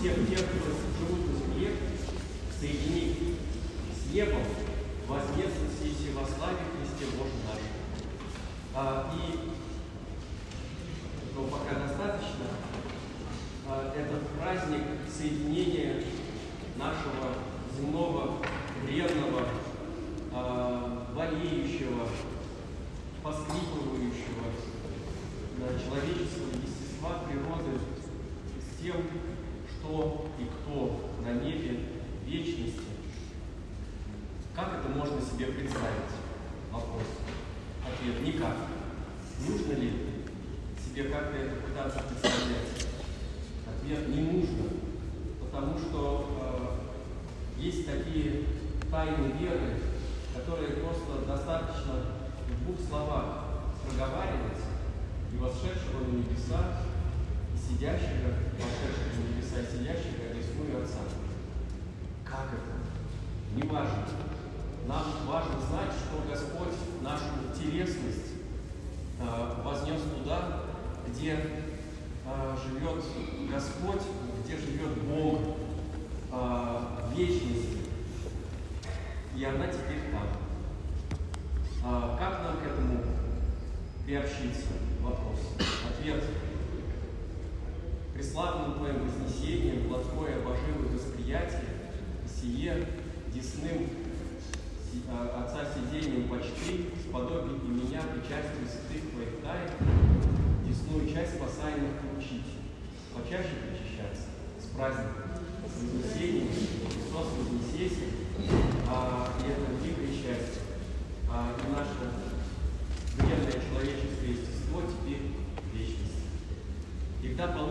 всех тех, кто живут на земле, соединить с небом, вознесутся и во славе Христе Боже наш. Но пока достаточно. Этот праздник соединения нашего земного, бренного, болеющего, поскрипывающего человеческого естества, природы с тем, что и кто на небе вечности. Как это можно себе представить? Вопрос. Ответ: никак. Нужно ли себе как-то это пытаться представлять? Ответ: не нужно. Потому что есть такие тайны веры, которые просто достаточно в двух словах проговаривать, и восшедшего на небеса, и сидящего, вошедшего на небеса, и сидящего одесную Отца. Как это? Не важно. Нам важно знать, что Господь нашу телесность вознес туда, где живет Господь, где живет Бог в вечности. И она теперь там. Как нам к этому приобщиться? Вопрос. Ответ: преславным Твоим вознесением, плотское обоживое восприятие, сие десным Отца сидением почти, сподобие и меня причастию святых Твоих тайн, десную часть спасаемых учить, почаще причащаться с праздником, с вознесением, Христос вознесение, и это великое счастье. И наше бренное человеческое естество теперь в вечности. И когда